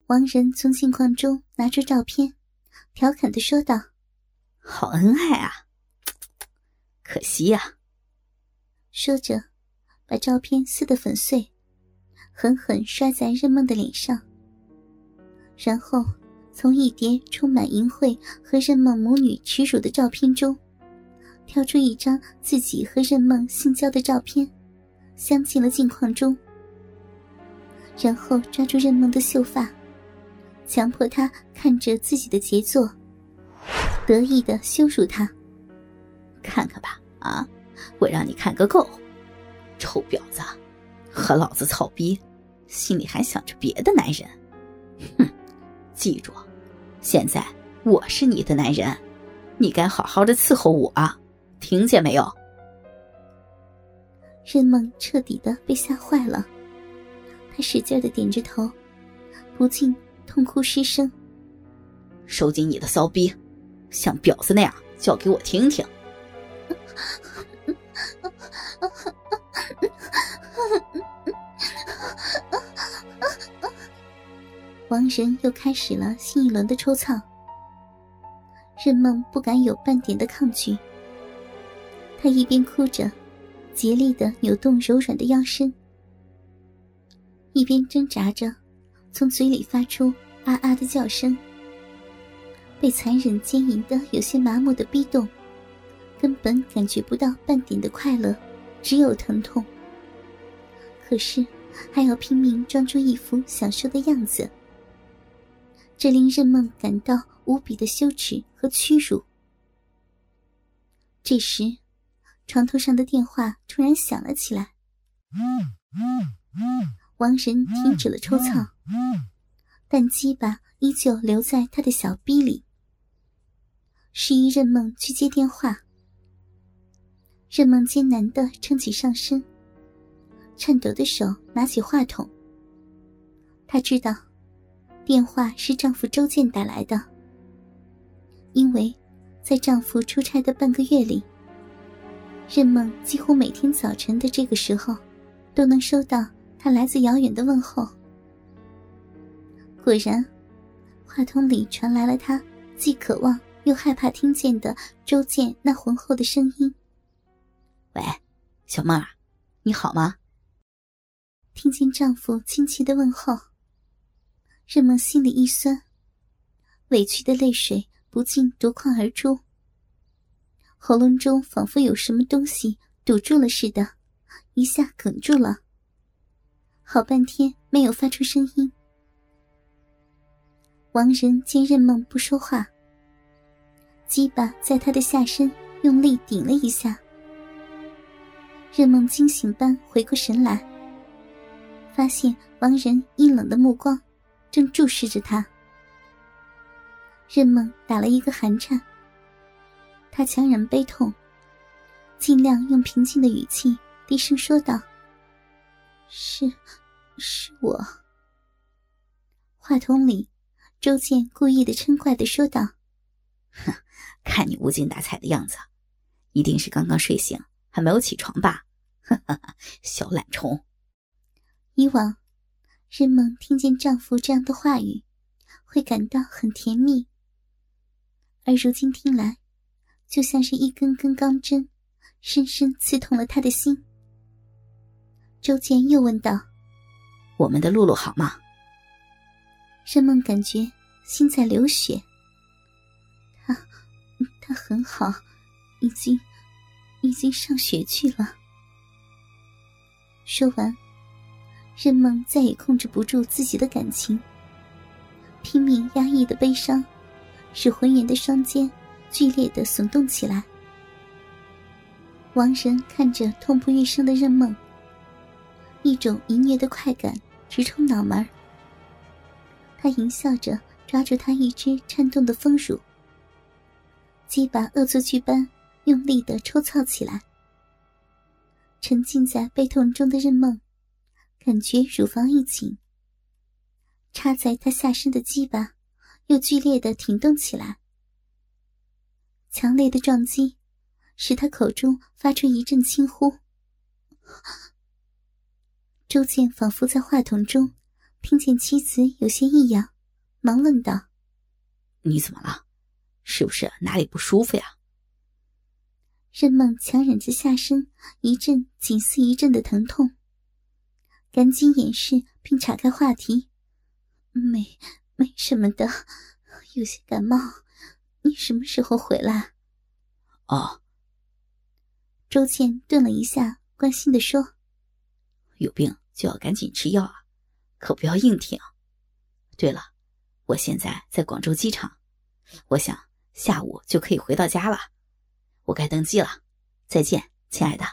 王仁从镜框中拿出照片，调侃地说道： 好恩爱啊，可惜呀。 说着把照片撕得粉碎，狠狠摔在任梦的脸上，然后从一叠充满淫秽和任梦母女耻辱的照片中挑出一张自己和任梦性交的照片，镶进了镜框中，然后抓住任梦的秀发，强迫她看着自己的杰作，得意地羞辱她。 看看吧，啊，我让你看个够，臭婊子，和老子操逼，心里还想着别的男人。哼，记住，现在我是你的男人，你该好好的伺候我啊，听见没有？ 任梦彻底的被吓坏了，她使劲的点着头，不禁痛哭失声。 收紧你的骚逼，像婊子那样叫给我听听。 王仁又开始了新一轮的抽操，任梦不敢有半点的抗拒，她一边哭着竭力地扭动柔软的腰身，一边挣扎着从嘴里发出啊啊的叫声。被残忍奸淫的有些麻木的逼动，根本感觉不到半点的快乐，只有疼痛。可是还要拼命装出一副享受的样子，这令任梦感到无比的羞耻和屈辱。这时床头上的电话突然响了起来，王仁停止了抽操，但鸡巴依旧留在他的小逼里，示意任梦去接电话。任梦艰难地撑起上身，颤抖的手拿起话筒。她知道电话是丈夫周健打来的，因为在丈夫出差的半个月里，任梦几乎每天早晨的这个时候都能收到他来自遥远的问候。果然，话筒里传来了他既渴望又害怕听见的周健那浑厚的声音。 喂，小梦儿，你好吗？ 听见丈夫亲切的问候，任梦心里一酸，委屈的泪水不禁夺眶而出，喉咙中仿佛有什么东西堵住了似的，一下哽住了，好半天没有发出声音。王仁见任梦不说话，鸡巴在他的下身用力顶了一下。任梦惊醒般回过神来，发现王仁阴冷的目光正注视着他。任梦打了一个寒颤，他强忍悲痛，尽量用平静的语气低声说道：是我。话筒里周健故意的嗔怪地说道： 哼，看你无精打采的样子，一定是刚刚睡醒还没有起床吧？哈哈哈，小懒虫。 以往任梦听见丈夫这样的话语会感到很甜蜜，而如今听来就像是一根根钢针深深刺痛了她的心。周健又问道： 我们的露露好吗？ 任梦感觉心在流血。她很好，已经上学去了。说完，任梦再也控制不住自己的感情，拼命压抑的悲伤使浑圆的双肩剧烈地耸动起来。王仁看着痛不欲生的任梦，一种淫虐的快感直冲脑门。他淫笑着抓住她一只颤动的丰乳，鸡巴恶作剧般用力地抽操起来。沉浸在悲痛中的任梦感觉乳房一紧，插在她下身的鸡巴又剧烈地挺动起来。强烈的撞击使她口中发出一阵轻呼。周健仿佛在话筒中听见妻子有些异样， 忙问道： 你怎么了？是不是哪里不舒服呀？ 任梦强忍着下身一阵紧似一阵的疼痛，赶紧掩饰并岔开话题：没什么的，有些感冒，你什么时候回来？ 哦。 周倩顿了一下，关心地说： 有病就要赶紧吃药啊，可不要硬挺。对了，我现在在广州机场，我想下午就可以回到家了，我该登机了，再见，亲爱的。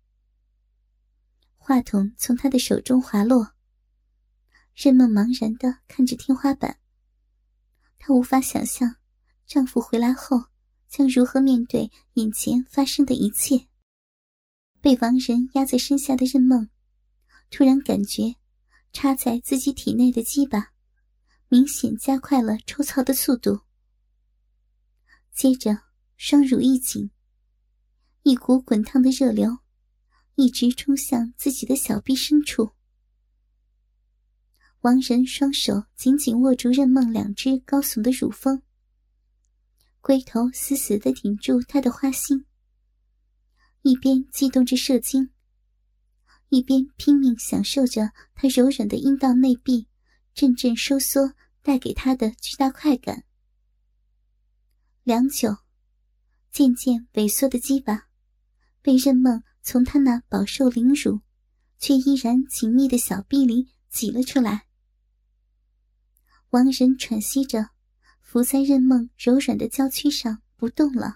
话筒从他的手中滑落，任梦茫然地看着天花板，她无法想象丈夫回来后将如何面对眼前发生的一切。被亡人压在身下的任梦突然感觉插在自己体内的鸡巴明显加快了抽操的速度，接着双乳一紧，一股滚烫的热流一直冲向自己的小臂深处。亡人双手紧紧握住任梦两只高耸的乳峰，龟头死死地顶住她的花心，一边激动着射精，一边拼命享受着她柔软的阴道内壁阵阵收缩带给她的巨大快感。良久，渐渐萎缩的鸡巴被任梦从她那饱受凌辱却依然紧密的小臂里挤了出来。亡人喘息着伏在任梦柔软的娇躯上不动了。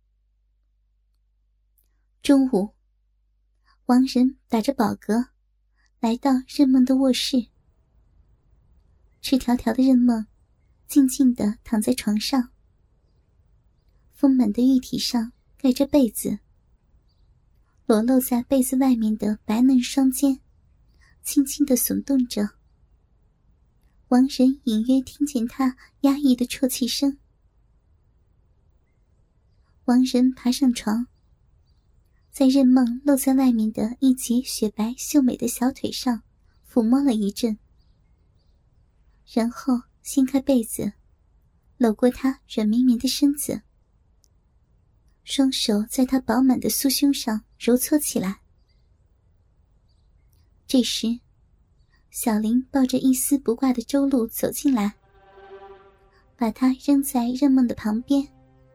中午，亡人打着饱嗝来到任梦的卧室。赤条条的任梦静静地躺在床上，丰满的玉体上盖着被子，裸露在被子外面的白嫩双肩轻轻地耸动着。亡人隐约听见他压抑的啜泣声。亡人爬上床，在任梦露在外面的一截雪白秀美的小腿上抚摸了一阵，然后掀开被子，搂过她软绵绵的身子，双手在她饱满的酥胸上揉搓起来。这时，小林抱着一丝不挂的周露走进来，把她扔在任梦的旁边。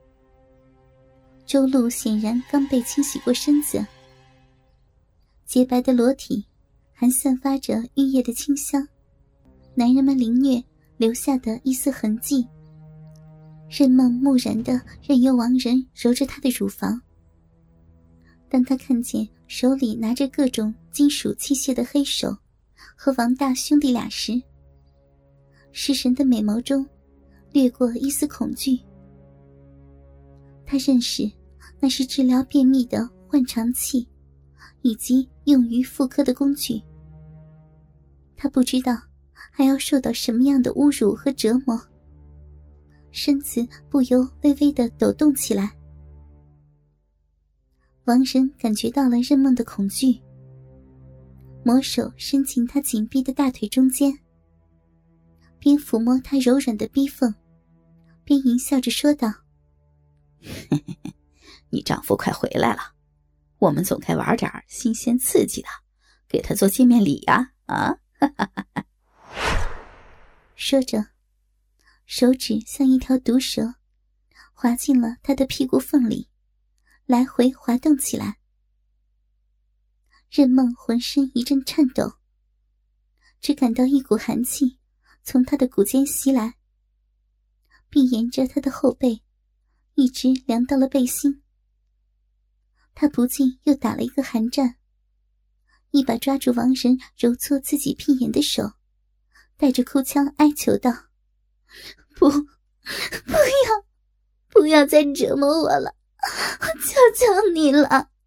周露显然刚被清洗过身子，洁白的裸体还散发着玉液的清香，男人们凌虐留下的一丝痕迹。任梦木然地任由亡人揉着她的乳房。当她看见手里拿着各种金属器械的黑手和王大兄弟俩时，失神的美眸中掠过一丝恐惧。她认识那是治疗便秘的换肠器以及用于妇科的工具。她不知道还要受到什么样的侮辱和折磨，身子不由微微地抖动起来。亡人感觉到了任梦的恐惧，魔手伸进她紧闭的大腿中间，边抚摸她柔软的逼缝，边淫笑着说道： 你丈夫快回来了，我们总该玩点新鲜刺激的，给他做见面礼呀！啊， 说着，手指像一条毒蛇，滑进了他的屁股缝里，来回滑动起来。任梦浑身一阵颤抖，只感到一股寒气从他的骨间袭来，并沿着他的后背一直凉到了背心。他不禁又打了一个寒战，一把抓住亡人揉搓自己屁眼的手，带着哭腔哀求道：不要再折磨我了，我求求你了。